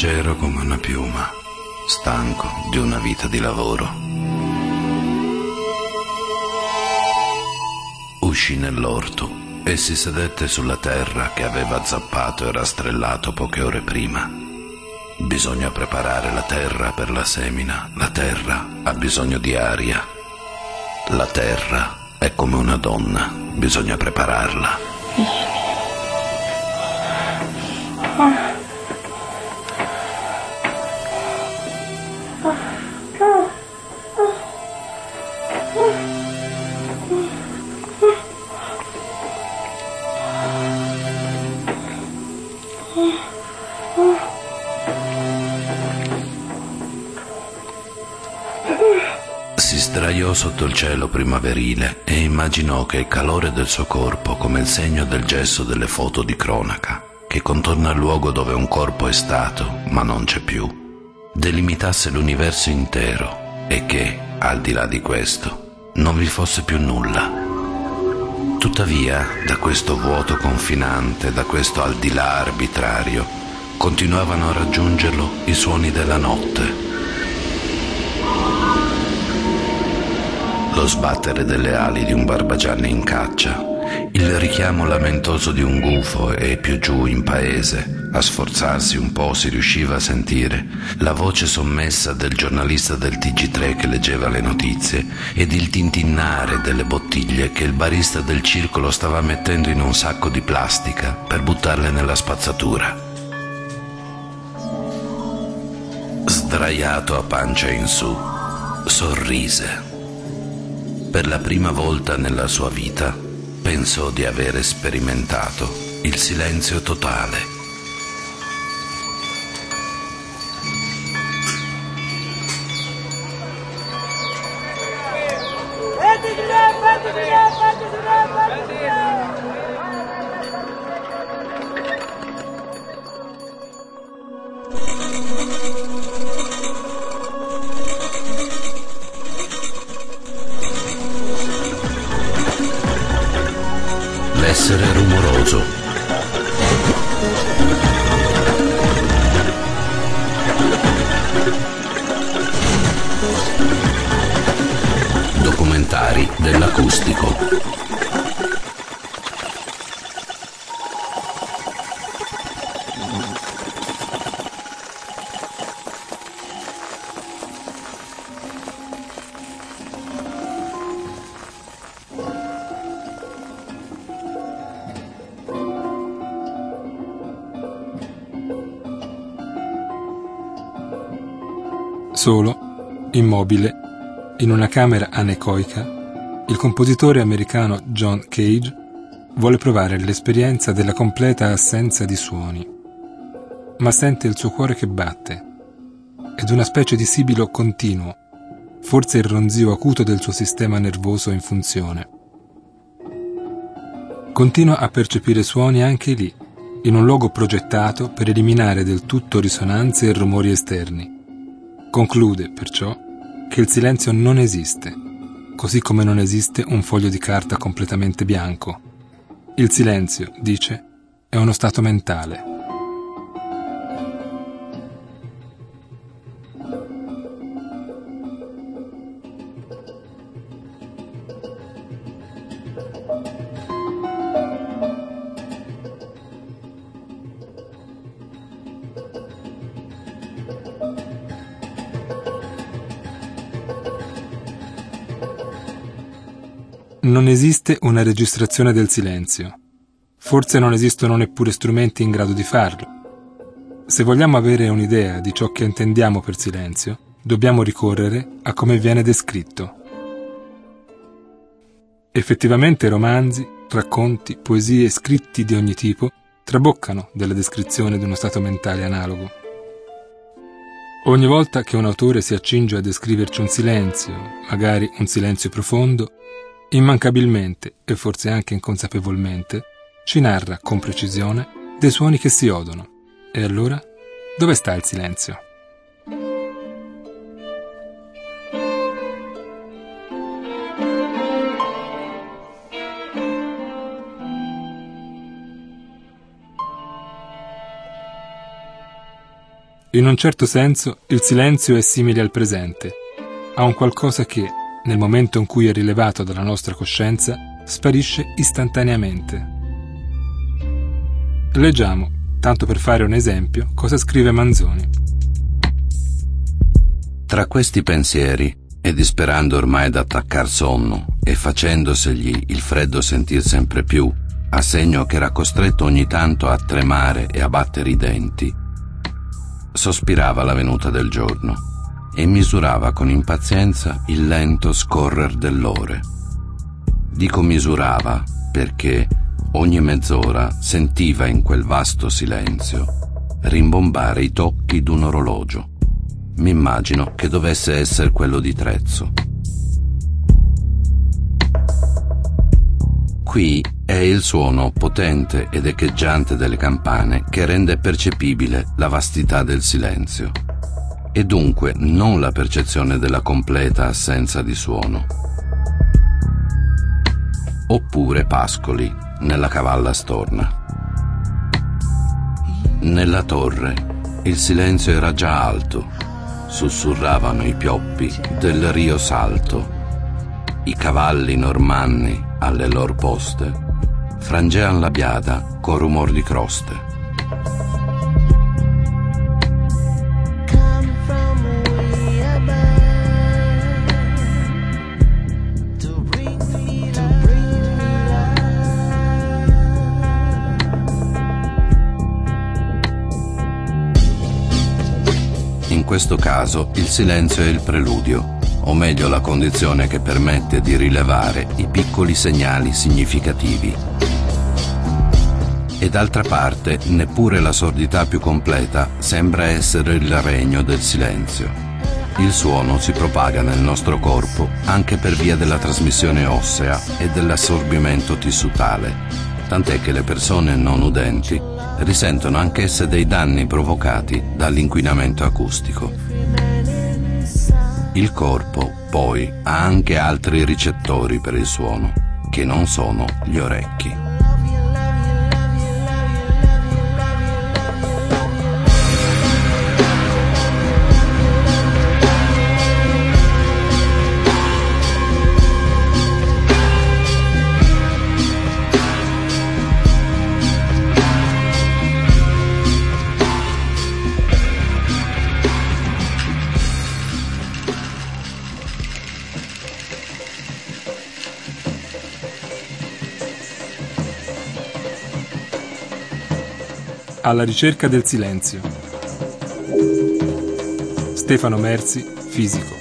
leggero come una piuma, stanco di una vita di lavoro. Uscì nell'orto e si sedette sulla terra che aveva zappato e rastrellato poche ore prima. Bisogna preparare la terra per la semina. La terra ha bisogno di aria. La terra è come una donna, bisogna prepararla. Si sdraiò sotto il cielo primaverile e immaginò che il calore del suo corpo, come il segno del gesso delle foto di cronaca, che contorna il luogo dove un corpo è stato, ma non c'è più, delimitasse l'universo intero e che, al di là di questo, non vi fosse più nulla. Tuttavia, da questo vuoto confinante, da questo al di là arbitrario, continuavano a raggiungerlo i suoni della notte. Lo sbattere delle ali di un barbagianni in caccia, il richiamo lamentoso di un gufo e più giù in paese, a sforzarsi un po' si riusciva a sentire la voce sommessa del giornalista del TG3 che leggeva le notizie ed il tintinnare delle bottiglie che il barista del circolo stava mettendo in un sacco di plastica per buttarle nella spazzatura. Sdraiato a pancia in su, sorrise. Per la prima volta nella sua vita pensò di avere sperimentato il silenzio totale. L'essere rumoroso. Documentari dell'acustico. Solo, immobile, in una camera anecoica, il compositore americano John Cage vuole provare l'esperienza della completa assenza di suoni, ma sente il suo cuore che batte ed una specie di sibilo continuo, forse il ronzio acuto del suo sistema nervoso in funzione. Continua a percepire suoni anche lì, in un luogo progettato per eliminare del tutto risonanze e rumori esterni. Conclude, perciò, che il silenzio non esiste, così come non esiste un foglio di carta completamente bianco. Il silenzio, dice, è uno stato mentale. Non esiste una registrazione del silenzio. Forse non esistono neppure strumenti in grado di farlo. Se vogliamo avere un'idea di ciò che intendiamo per silenzio, dobbiamo ricorrere a come viene descritto. Effettivamente romanzi, racconti, poesie, scritti di ogni tipo traboccano della descrizione di uno stato mentale analogo. Ogni volta che un autore si accinge a descriverci un silenzio, magari un silenzio profondo, immancabilmente, e forse anche inconsapevolmente, ci narra con precisione dei suoni che si odono. E allora, dove sta il silenzio? In un certo senso, il silenzio è simile al presente. Ha un qualcosa che, nel momento in cui è rilevato dalla nostra coscienza, sparisce istantaneamente. Leggiamo, tanto per fare un esempio, cosa scrive Manzoni. Tra questi pensieri, e disperando ormai d'attaccar sonno e facendosegli il freddo sentir sempre più, a segno che era costretto ogni tanto a tremare e a battere i denti, sospirava la venuta del giorno e misurava con impazienza il lento scorrer dell'ore. Dico misurava perché ogni mezz'ora sentiva in quel vasto silenzio rimbombare i tocchi d'un orologio. M'immagino che dovesse essere quello di Trezzo. Qui è il suono potente ed echeggiante delle campane che rende percepibile la vastità del silenzio, e dunque non la percezione della completa assenza di suono. Oppure Pascoli nella Cavalla storna. Nella torre il silenzio era già alto, sussurravano i pioppi del Rio Salto, i cavalli normanni alle lor poste frangean la biada con rumor di croste. In questo caso il silenzio è il preludio, o meglio la condizione che permette di rilevare i piccoli segnali significativi. E d'altra parte, neppure la sordità più completa sembra essere il regno del silenzio. Il suono si propaga nel nostro corpo anche per via della trasmissione ossea e dell'assorbimento tissutale, tant'è che le persone non udenti risentono anch'esse dei danni provocati dall'inquinamento acustico. Il corpo, poi, ha anche altri ricettori per il suono, che non sono gli orecchi. Alla ricerca del silenzio. Stefano Merzi, fisico.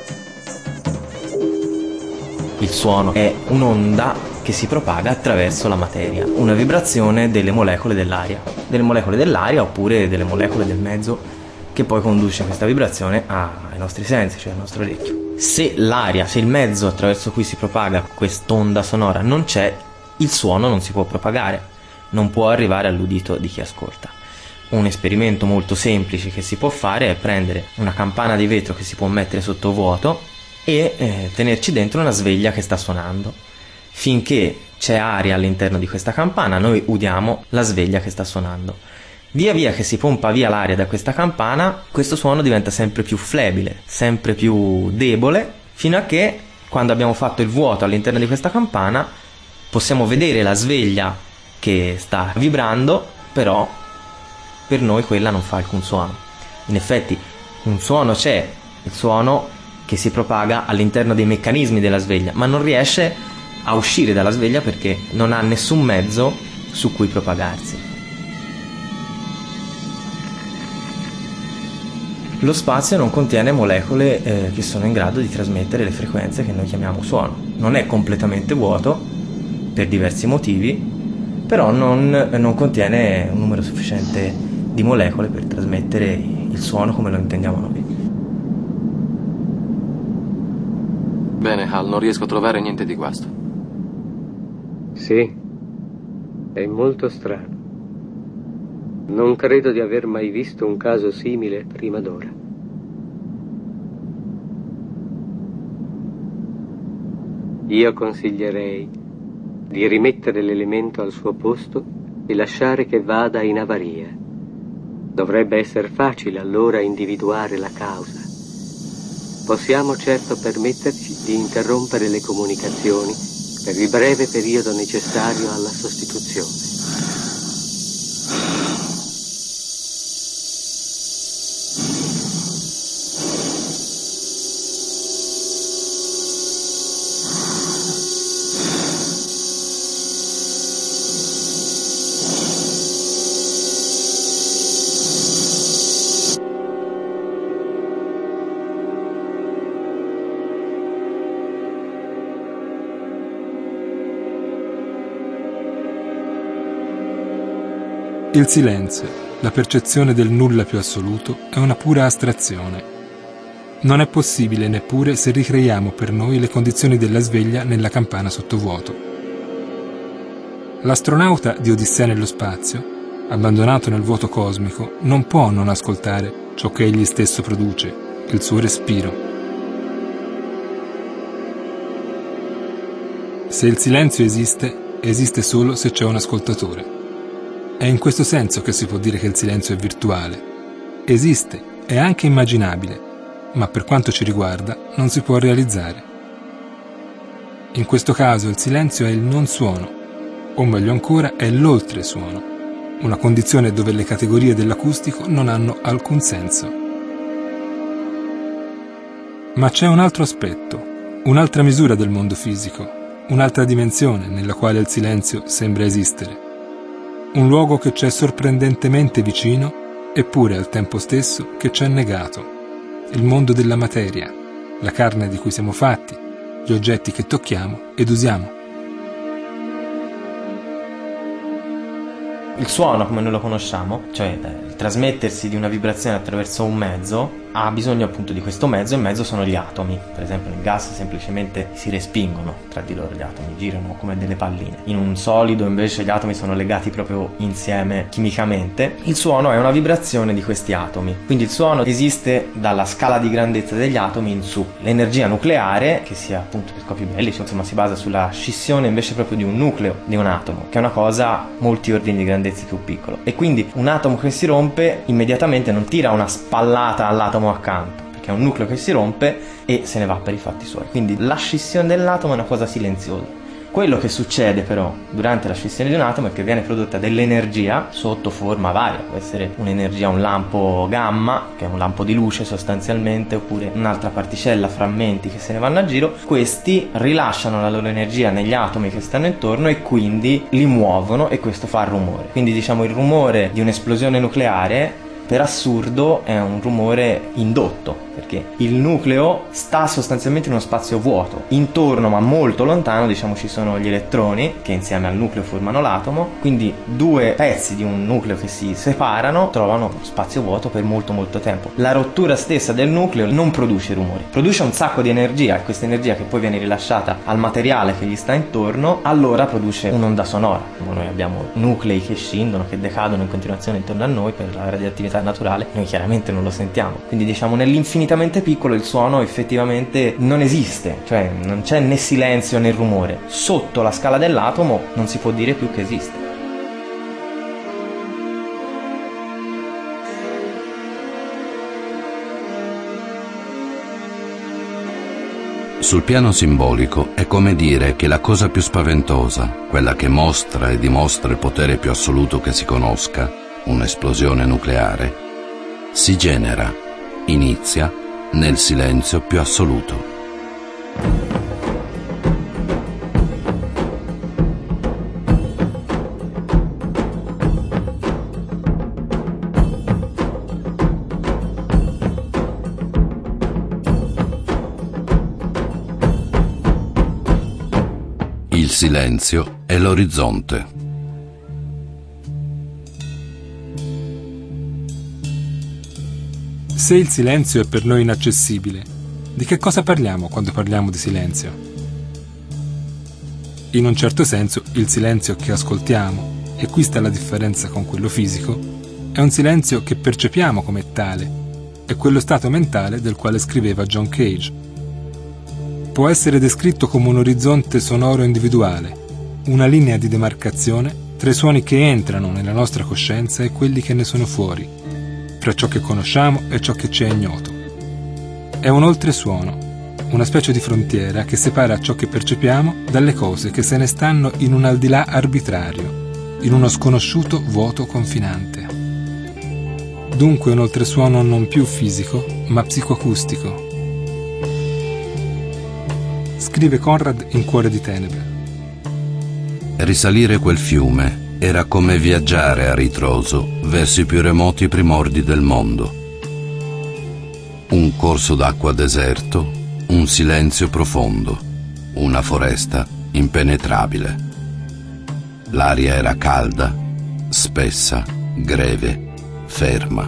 Il suono è un'onda che si propaga attraverso la materia, una vibrazione delle molecole dell'aria oppure delle molecole del mezzo, che poi conduce questa vibrazione ai nostri sensi, cioè al nostro orecchio. Se il mezzo attraverso cui si propaga quest'onda sonora non c'è, il suono non si può propagare, non può arrivare all'udito di chi ascolta. Un esperimento molto semplice che si può fare è prendere una campana di vetro che si può mettere sotto vuoto e tenerci dentro una sveglia che sta suonando. Finché c'è aria all'interno di questa campana, noi udiamo la sveglia che sta suonando. Via via che si pompa via l'aria da questa campana, questo suono diventa sempre più flebile, sempre più debole, fino a che, quando abbiamo fatto il vuoto all'interno di questa campana, possiamo vedere la sveglia che sta vibrando, però per noi quella non fa alcun suono. In effetti un suono c'è, il suono che si propaga all'interno dei meccanismi della sveglia, ma non riesce a uscire dalla sveglia perché non ha nessun mezzo su cui propagarsi. Lo spazio non contiene molecole che sono in grado di trasmettere le frequenze che noi chiamiamo suono. Non è completamente vuoto per diversi motivi, però non contiene un numero sufficiente di molecole per trasmettere il suono come lo intendiamo noi. Bene, Hal, non riesco a trovare niente di guasto. Sì, è molto strano. Non credo di aver mai visto un caso simile prima d'ora. Io consiglierei di rimettere l'elemento al suo posto e lasciare che vada in avaria. Dovrebbe essere facile allora individuare la causa. Possiamo certo permetterci di interrompere le comunicazioni per il breve periodo necessario alla sostituzione. Il silenzio, la percezione del nulla più assoluto, è una pura astrazione. Non è possibile neppure se ricreiamo per noi le condizioni della sveglia nella campana sottovuoto. L'astronauta di Odissea nello spazio, abbandonato nel vuoto cosmico, non può non ascoltare ciò che egli stesso produce, il suo respiro. Se il silenzio esiste, esiste solo se c'è un ascoltatore. È in questo senso che si può dire che il silenzio è virtuale. Esiste, è anche immaginabile, ma per quanto ci riguarda non si può realizzare. In questo caso il silenzio è il non suono, o meglio ancora è l'oltresuono, una condizione dove le categorie dell'acustico non hanno alcun senso. Ma c'è un altro aspetto, un'altra misura del mondo fisico, un'altra dimensione nella quale il silenzio sembra esistere. Un luogo che c'è sorprendentemente vicino, eppure al tempo stesso che c'è negato. Il mondo della materia, la carne di cui siamo fatti, gli oggetti che tocchiamo ed usiamo. Il suono, come noi lo conosciamo, cioè il trasmettersi di una vibrazione attraverso un mezzo, ha bisogno appunto di questo mezzo, e il mezzo sono gli atomi. Per esempio nel gas semplicemente si respingono tra di loro gli atomi, girano come delle palline. In un solido invece gli atomi sono legati proprio insieme chimicamente. Il suono è una vibrazione di questi atomi, quindi il suono esiste dalla scala di grandezza degli atomi in su. L'energia nucleare, che sia appunto per scopi bellici, insomma si basa sulla scissione invece proprio di un nucleo, di un atomo, che è una cosa molti ordini di grandezza più piccolo, e quindi un atomo che si rompe immediatamente non tira una spallata all'atomo accanto, perché è un nucleo che si rompe e se ne va per i fatti suoi. Quindi la scissione dell'atomo è una cosa silenziosa. Quello che succede però durante la scissione di un atomo è che viene prodotta dell'energia sotto forma varia, può essere un'energia, un lampo gamma, che è un lampo di luce sostanzialmente, oppure un'altra particella, frammenti che se ne vanno a giro. Questi rilasciano la loro energia negli atomi che stanno intorno e quindi li muovono, e questo fa rumore. Quindi diciamo il rumore di un'esplosione nucleare per assurdo è un rumore indotto, perché il nucleo sta sostanzialmente in uno spazio vuoto. Intorno, ma molto lontano, diciamo, ci sono gli elettroni che insieme al nucleo formano l'atomo, quindi due pezzi di un nucleo che si separano trovano spazio vuoto per molto molto tempo. La rottura stessa del nucleo non produce rumori, produce un sacco di energia, e questa energia che poi viene rilasciata al materiale che gli sta intorno, allora produce un'onda sonora. Come noi abbiamo nuclei che scendono, che decadono in continuazione intorno a noi per la radioattività naturale, noi chiaramente non lo sentiamo. Quindi diciamo nell'infinitamente piccolo il suono effettivamente non esiste, cioè non c'è né silenzio né rumore. Sotto la scala dell'atomo non si può dire più che esiste. Sul piano simbolico è come dire che la cosa più spaventosa, quella che mostra e dimostra il potere più assoluto che si conosca, un'esplosione nucleare, si genera, inizia nel silenzio più assoluto. Il silenzio è l'orizzonte. Se il silenzio è per noi inaccessibile, di che cosa parliamo quando parliamo di silenzio? In un certo senso, il silenzio che ascoltiamo, e qui sta la differenza con quello fisico, è un silenzio che percepiamo come tale, è quello stato mentale del quale scriveva John Cage. Può essere descritto come un orizzonte sonoro individuale, una linea di demarcazione tra i suoni che entrano nella nostra coscienza e quelli che ne sono fuori. fra ciò che conosciamo e ciò che ci è ignoto. È un oltresuono, una specie di frontiera che separa ciò che percepiamo dalle cose che se ne stanno in un aldilà arbitrario, in uno sconosciuto vuoto confinante. Dunque un oltresuono non più fisico, ma psicoacustico. Scrive Conrad in Cuore di tenebre. Risalire quel fiume era come viaggiare a ritroso verso i più remoti primordi del mondo. Un corso d'acqua deserto, un silenzio profondo, una foresta impenetrabile. L'aria era calda, spessa, greve, ferma.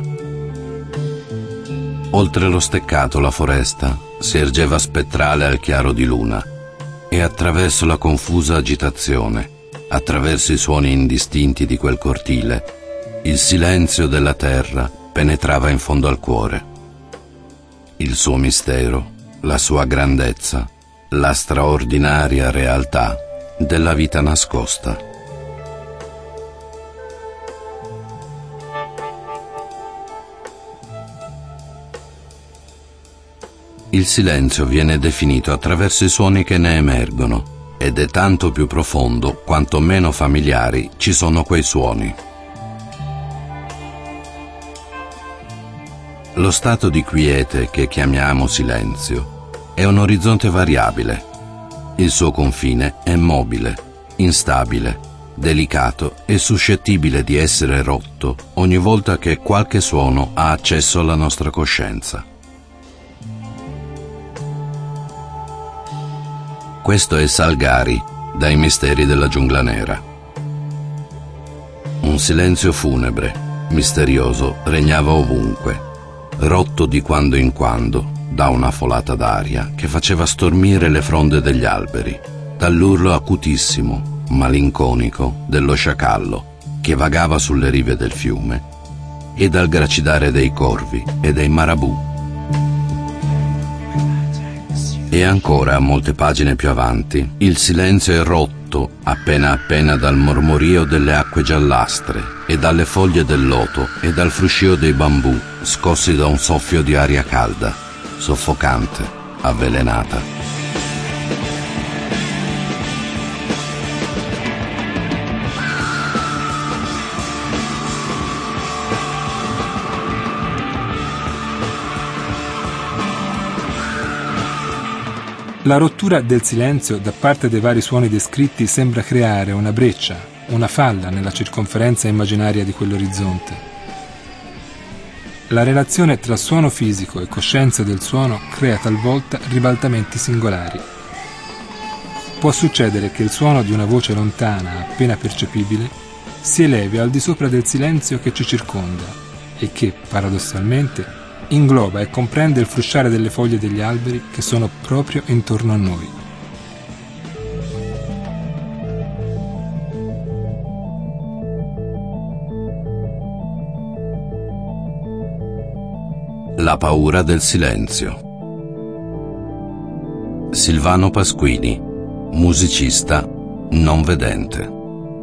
Oltre lo steccato la foresta si ergeva spettrale al chiaro di luna e attraverso la confusa agitazione, attraverso i suoni indistinti di quel cortile, il silenzio della terra penetrava in fondo al cuore. Il suo mistero, la sua grandezza, la straordinaria realtà della vita nascosta. Il silenzio viene definito attraverso i suoni che ne emergono ed è tanto più profondo quanto meno familiari ci sono quei suoni. Lo stato di quiete che chiamiamo silenzio è un orizzonte variabile. Il suo confine è mobile, instabile, delicato e suscettibile di essere rotto ogni volta che qualche suono ha accesso alla nostra coscienza. Questo è Salgari, dai misteri della giungla nera. Un silenzio funebre, misterioso, regnava ovunque, rotto di quando in quando da una folata d'aria che faceva stormire le fronde degli alberi, dall'urlo acutissimo, malinconico dello sciacallo che vagava sulle rive del fiume e dal gracidare dei corvi e dei marabù. E ancora, molte pagine più avanti, il silenzio è rotto appena appena dal mormorio delle acque giallastre e dalle foglie del loto e dal fruscio dei bambù scossi da un soffio di aria calda, soffocante, avvelenata. La rottura del silenzio da parte dei vari suoni descritti sembra creare una breccia, una falla nella circonferenza immaginaria di quell'orizzonte. La relazione tra suono fisico e coscienza del suono crea talvolta ribaltamenti singolari. Può succedere che il suono di una voce lontana, appena percepibile, si elevi al di sopra del silenzio che ci circonda e che, paradossalmente, ingloba e comprende il frusciare delle foglie degli alberi che sono proprio intorno a noi. La paura del silenzio. Silvano Pasquini, musicista non vedente.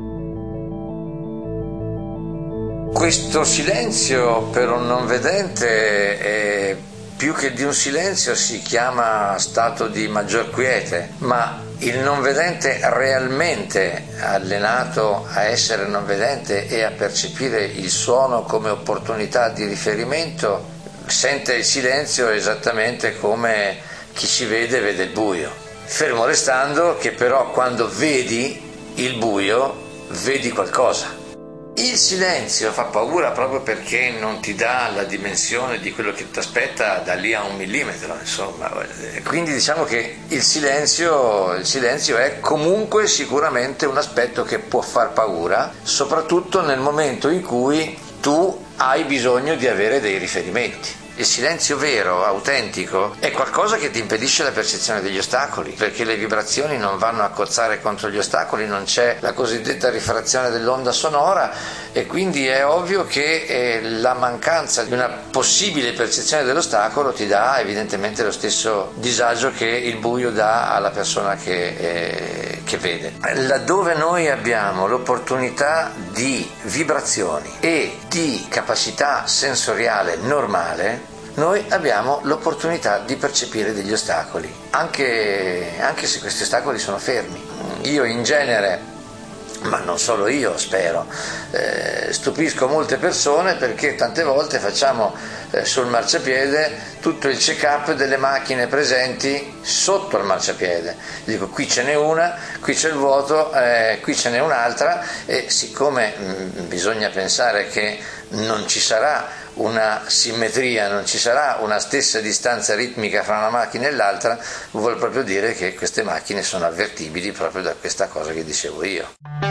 Questo silenzio per un non vedente è più che di un silenzio, si chiama stato di maggior quiete, ma il non vedente realmente allenato a essere non vedente e a percepire il suono come opportunità di riferimento sente il silenzio esattamente come chi si vede il buio, fermo restando che però quando vedi il buio vedi qualcosa. Il silenzio fa paura proprio perché non ti dà la dimensione di quello che ti aspetta da lì a 1 millimetro, insomma. Quindi diciamo che il silenzio è comunque sicuramente un aspetto che può far paura, soprattutto nel momento in cui tu hai bisogno di avere dei riferimenti. Il silenzio vero, autentico, è qualcosa che ti impedisce la percezione degli ostacoli, perché le vibrazioni non vanno a cozzare contro gli ostacoli, non c'è la cosiddetta rifrazione dell'onda sonora e quindi è ovvio che la mancanza di una possibile percezione dell'ostacolo ti dà evidentemente lo stesso disagio che il buio dà alla persona che che vede. Laddove noi abbiamo l'opportunità di vibrazioni e di capacità sensoriale normale, noi abbiamo l'opportunità di percepire degli ostacoli, anche se questi ostacoli sono fermi. Io in genere, ma non solo io, spero, stupisco molte persone perché tante volte facciamo sul marciapiede tutto il check-up delle macchine presenti sotto il marciapiede. Dico, qui ce n'è una, qui c'è il vuoto, qui ce n'è un'altra, e siccome bisogna pensare che non ci sarà una simmetria, non ci sarà una stessa distanza ritmica fra una macchina e l'altra, vuol proprio dire che queste macchine sono avvertibili proprio da questa cosa che dicevo io.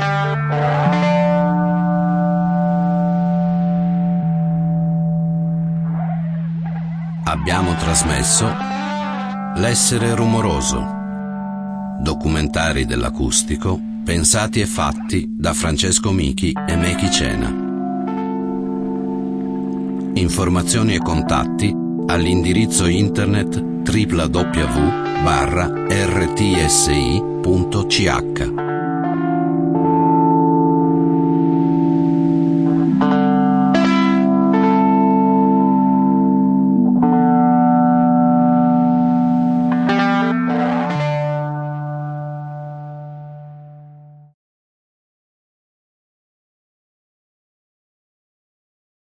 Abbiamo trasmesso L'essere rumoroso, documentari dell'acustico pensati e fatti da Francesco Michi e Meki Cena. Informazioni e contatti all'indirizzo internet www.rtsi.ch.